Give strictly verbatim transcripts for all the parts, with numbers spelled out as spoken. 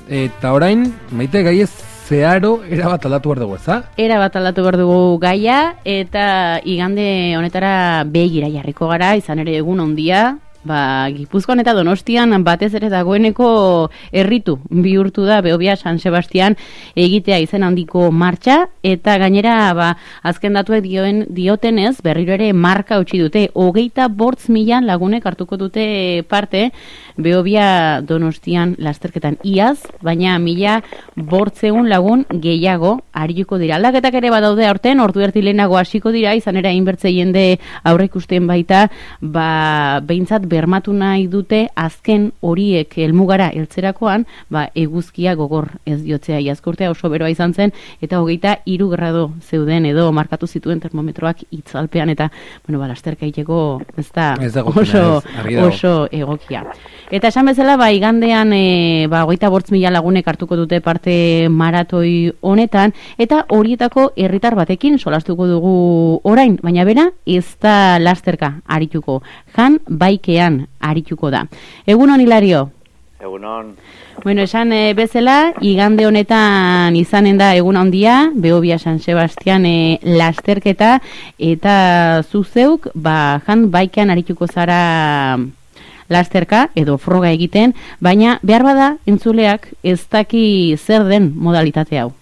eta orain, Maite, gai ez zeharo erabat aldatu behar dugu, eza? Erabat aldatu behar dugu gaia, eta igande honetara begira jarriko gara, izan ere egun ondia, ba, Gipuzkoan eta Donostian batez ere dagoeneko herritu bihurtu da Behobia San Sebastian egitea izen handiko martxa, eta gainera ba, azken datuek dioen diotenez berriro ere marka utzi dute, hogeita bortz mila lagunek hartuko dute parte Behobia Donostian lasterketan iaz, baina mila bortzeun lagun gehiago arituko dira. Aldaketak ere badaude aurten, ordu erdi lehenago hasiko dira, izan ere hainbertze jende aurreikusten baita, ba, behintzat bermatu nahi dute azken horiek helmugara heltzerakoan, ba, eguzkia gogor ez diotzea. Iazkurtea oso beroa izan zen, eta hogeita hiru grado zeuden edo markatu zituen termometroak itzalpean, eta bueno, ba, lasterka egiteko ez da oso, oso egokia. Eta esan bezala, ba, igandean e, ba, hogeita bortz mila lagunek hartuko dute parte maratoi honetan, eta horietako herritar batekin solastuko dugu orain, baina bera ez da lasterka arituko, jan baikean arituko da. Egunon, Hilario? Egunon. Bueno, esan e, bezala, igande honetan izanen da egun handia, Behobia San Sebastian e, lasterketa, eta zuzeuk, ba, jan baikean arituko zara lasterka edo froga egiten, baina behar bada entzuleak ez daki zer den modalitate hau.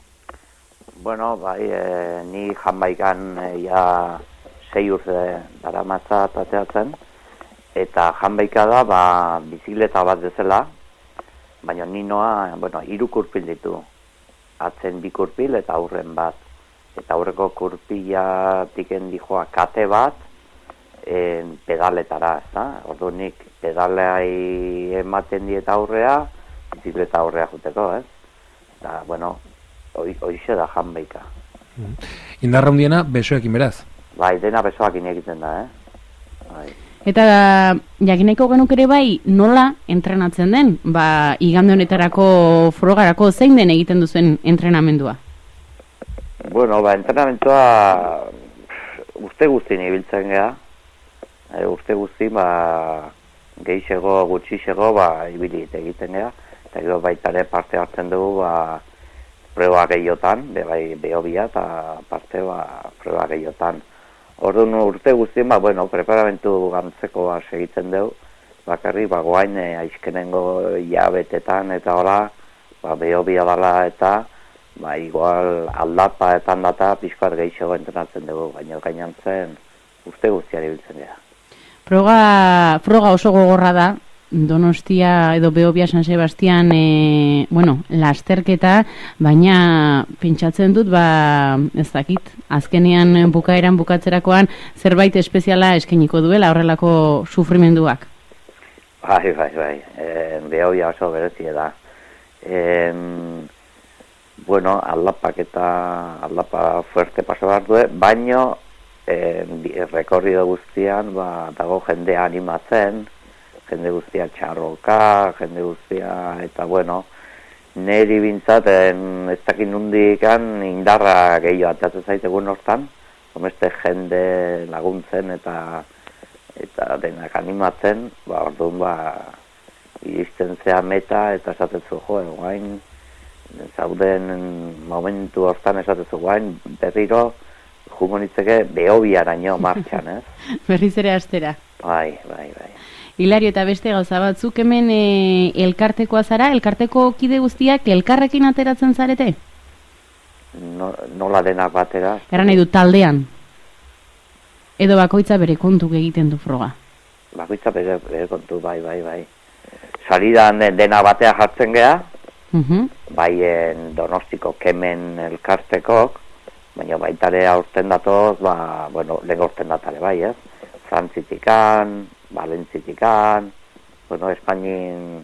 Bueno, bai, e, ni janbaikan e, ja sei urte daramatza tateatzen, eta janbaika da, ba, bizikleta bat bezala, baina ni noa, bueno, hiru kurpil ditu, atzen bi kurpil eta aurren bat, eta aurreko kurpila tiken dijoa kate bat, en pedaletara, ezta? Ordu nik pedalai ematen diet aurrea, bizikleta aurrea juteko, ez? Da, bueno, hoixe da janbaika. Mm. Indarra hundiena besoekin beraz? Bai, dena besoekin egiten da, eh? Bai. Eta jakineko genuk ere bai nola entrenatzen den? Ba, igande honetarako frogarako zein den egiten duzuen entrenamendua? Bueno, ba, entrenamentua urte guztien ibiltzen geha. E, urte guzti, ba, gehixego, gutxixego, ba, ibilit egiten geha, eta gero baitare parte hartzen dugu, ba, proba gehiotan, be, bai, Behobia, eta parte, ba, proba gehiotan. Orduan urte guztien, ba, bueno, preparamentu gantzeko ba, segitzen dugu, bakarri, ba, goain, e, aizkenengo hilabetetan, eta hola, ba, Behobia dala, eta, ba, igual aldapaetan data, pixkoat gehixego entrenatzen dugu, baina gainan zen, urte guztiari biltzen geha. Froga, froga oso gogorra da, Donostia edo Behobia San Sebastian e, bueno, lasterketa, baina pentsatzen dut, ba, ez dakit, azkenean bukaeran bukatzerakoan zerbait espeziala eskainiko duela horrelako sufrimenduak. Bai, bai, bai, e, Behobia oso berezie da. E, bueno, aldapak eta aldapa fuerte paso behar du, baino e, rekorrido guztian, ba, dago jendea animatzen, jende guztia txarroka, jende guztia, eta bueno, neri bintzat, ez dakit nundikan indarra gehiago atatzen zaitegun hortan, komeste jende laguntzen eta eta denak animatzen, ba, orduan, ba, iristen zea meta, eta esatezu, jo, guain, zauden momentu hortan esatezu, guain, berriro, jumonitzeke Behobiaraino martxan, ez? Berriz ere astera. Bai, bai, bai. Hilario, eta beste gauza batzuk hemen e, elkartekoa zara, elkarteko kide guztiak elkarrekin ateratzen zarete? No, nola denak batera? Erran nahi du taldean. Edo bakoitza bere kontu egiten du froga. Bakoitza bere, bere kontu, bai, bai, bai. Salidan dena batea jartzen geha, uh-huh. Bai Donostiko kemen elkartekok, baina baitare aurten datoz, ba, bueno, lehen aurten datale bai, ez? Frantzitikan, Valentzitikan, bueno, Espainin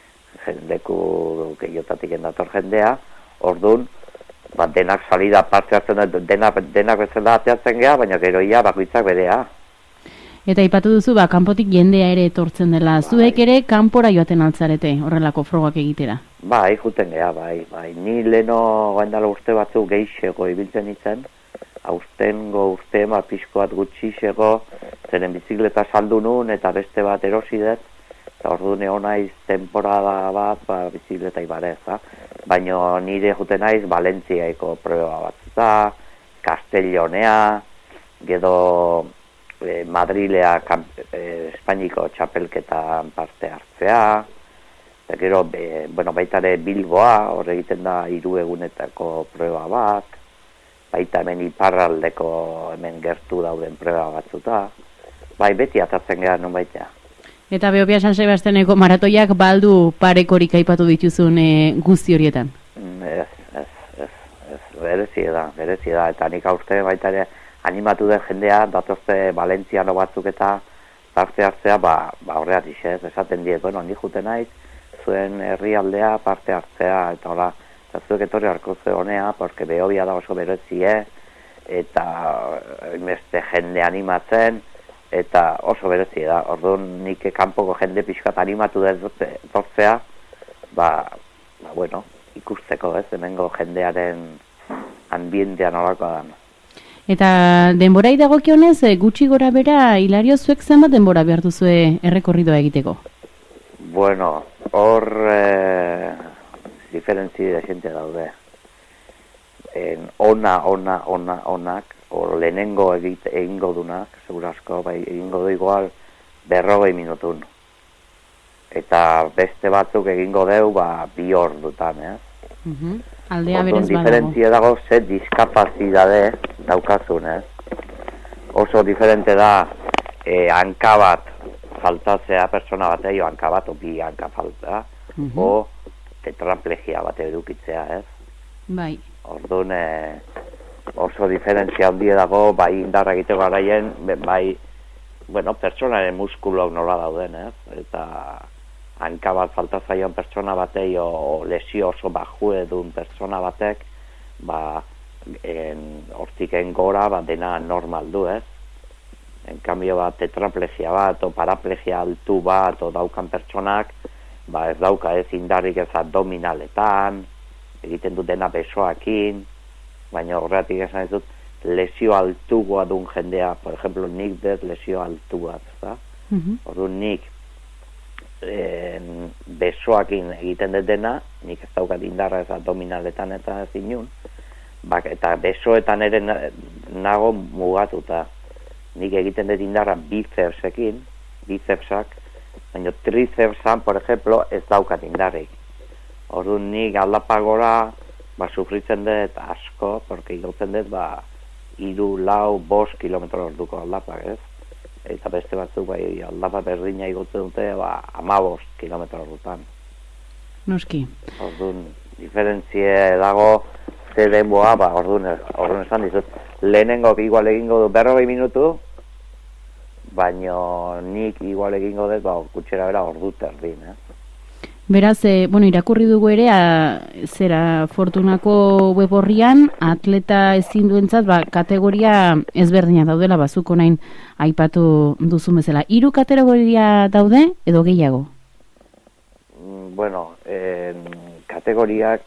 jendeku gehiotatik endator jendea, orduan, ba, denak salida parte hartzen dut, denak, denak bezala ateatzen geha, baina gero ia bakoitzak berea. Eta ipatu duzu, ba, kanpotik jendea ere etortzen dela, bai. Zuek ere kanpora joaten altzarete, horrelako frogak egitera? Bai, juten geha, bai, bai, ni leno gaindala urte batzu gehixeko ibiltzen itzen, aurtengo urte ma pixkoat gutxixeko, zeren bizikleta saldu nun eta beste bat erosidet, Eta orduan egon naiz temporada bat, ba, bizikletai barez, da? Baina nire juten naiz Valentziaiko proba bat, da? Castellonea, gero eh, Madrilea kamp, eh, Espainiko txapelketan parte hartzea, eta gero, be, bueno, baita ere Bilboa, hor egiten da hiru egunetako proba bat, baita hemen iparraldeko hemen gertu dauden proba batzuta, bai beti atatzen gara non baita. Eta Behobia San Sebastianeko maratoiak baldu parekorik aipatu dituzun e, guzti horietan? Ez, ez, ez, ez, berezia da, berezia da, eta nik aurte baita ere animatu den jendea, datozte Valentziano batzuk eta parte hartzea, ba, ba horreat izez, esaten diet, bueno, nik juten naiz, zuen herrialdea parte hartzea, eta hola, eta zuek etorri harko ze honea, porque Behobia da oso berezie, eta beste jende animatzen, eta oso berezie da, orduan nik kanpoko jende pixkat animatu dut-tortzea, ba, ba, bueno, ikusteko, ez, hemengo jendearen ambientean nolakoa da. Eta denborai dagokionez, gutxi gora bera, Hilario, zuek zenbat denbora behar duzue errekorridoa egiteko? Bueno, hor eh, diferentzi de gente daude. En ona, ona, ona, onak, o lehenengo egite, egingo dunak, segurasko, bai, egingo du igual berrogei minutun. Eta beste batzuk egingo deu, ba, bi ordutan, eh? Uh-huh. Aldea berez badago. Diferentzia dago, ze diskapazidade daukazun, eh? Oso diferente da, eh, hanka bat faltatzea persona batei, o hanka bat, o bi hanka falta, uh-huh. o tetraplegia bat edukitzea, ez? Bai. Orduan, eh, oso diferentzia handia dago, bai indarra egiteko garaien, bai, bueno, pertsonaren muskuloak nola dauden, ez? Eta hanka bat falta zaion pertsona batei, o lesio oso baju edun pertsona batek, ba, en, hortiken gora, ba, dena normal du, ez? En cambio, ba, tetraplegia bat, o paraplegia altu bat, o daukan pertsonak, ba, ez dauka ez indarrik ez abdominaletan, egiten dut dena besoakin, baina horretik esan ez dut, lesio altugoa duen jendea, por ejemplo, nik dut lesio altua, da? Uh-huh. Orduan nik en, besoakin egiten dut dena, nik ez daukat indarra ez abdominaletan eta ez inun, ba, eta besoetan ere nago mugatuta. Nik egiten dut indarra bicepsekin, bicepsak, baina tricepsan, por ejemplo, ez daukat indarrik. Orduan nik aldapagora, ba, sufritzen dut asko, porque igotzen dut, ba, iru, lau, bost kilometro orduko aldapak, ez? Eta beste batzuk, bai, aldapa berdina igotzen dute, ba, ama bost kilometro ordutan. Noski. Orduan, diferentzie dago, ze denboa, ba, orduan, orduan esan dizut, lehenengo igual egingo du berrogei minutu, baino nik igual egingo dut, ba, gutxera bera ordu terdin, eh? Beraz, e, bueno, irakurri dugu ere, a, zera Fortunako web horrian, atleta ezin duentzat, ba, kategoria ezberdina daudela, bazuko nain aipatu duzun bezala. Hiru kategoria daude, edo gehiago? Bueno, eh, kategoriak,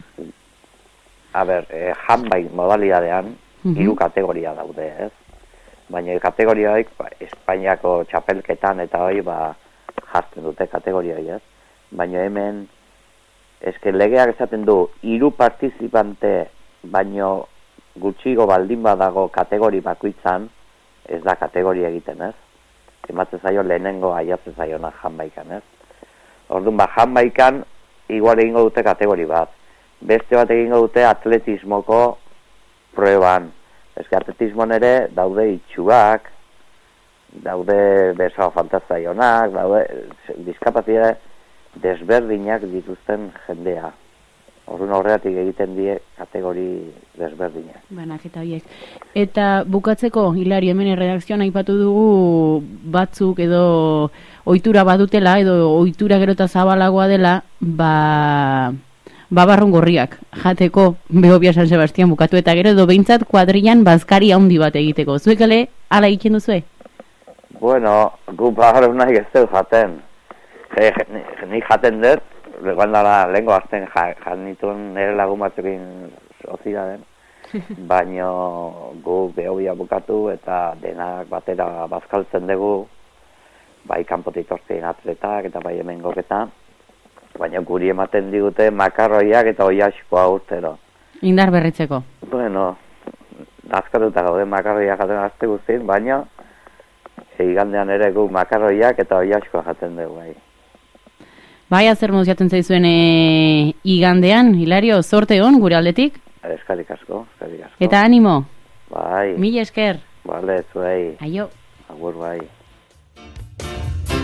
a ber, eh, handbike modalidadean, hiru uh-huh. kategoria daude, ez? Baina kategoriaik, ba, Espainiako txapelketan eta hori, ba, jartzen dute kategoriai, ez? Baina hemen, eske legeak esaten du, hiru partizipante, baino gutxigo baldin badago kategori bakoitzan, ez da kategoria egiten, ez? Ematzen zaio lehenengo aiatzen zaiona handbikean, ez? Orduan, ba, handbikean, igual egingo dute kategori bat. Beste bat egingo dute atletismoko prueban. Eske atletismoan ere daude itxuak, daude besoa fantazaionak, daude diskapazitate desberdinak dituzten jendea. Orduan horregatik egiten die kategori desberdinak. Banak eta horiek. Eta bukatzeko, Hilario, hemen erredakzioan aipatu dugu batzuk edo ohitura badutela, edo ohitura gero eta zabalagoa dela, ba... babarrun gorriak jateko Behobia San Sebastian bukatu eta gero edo behintzat kuadrilan bazkari handi bat egiteko. Zuek ele, ala egiten duzue? Bueno, gu babarrun nahi ez dut jaten. Je, nik jaten dut, legandala lehenko azten jan nituen nire lagun batzukin ozira den, baino gu Behobia bukatu eta denak batera bazkaltzen dugu, bai kanpotik tortzen atletak eta bai hemen goketan, baina guri ematen digute makarroiak eta oiaskoa urtero. Indar berritzeko. Bueno, askatuta gaude makarroiak jaten azte guztien, baina igandean ere gu makarroiak eta oiaskoa jaten dugu bai. Bai, zer moduz jaten zaizuen e, igandean, Hilario, zorte hon gure aldetik? Eskarik asko, eskarik asko. Eta animo? Bai. Mila esker. Bale, zuei. Aio. Agur bai.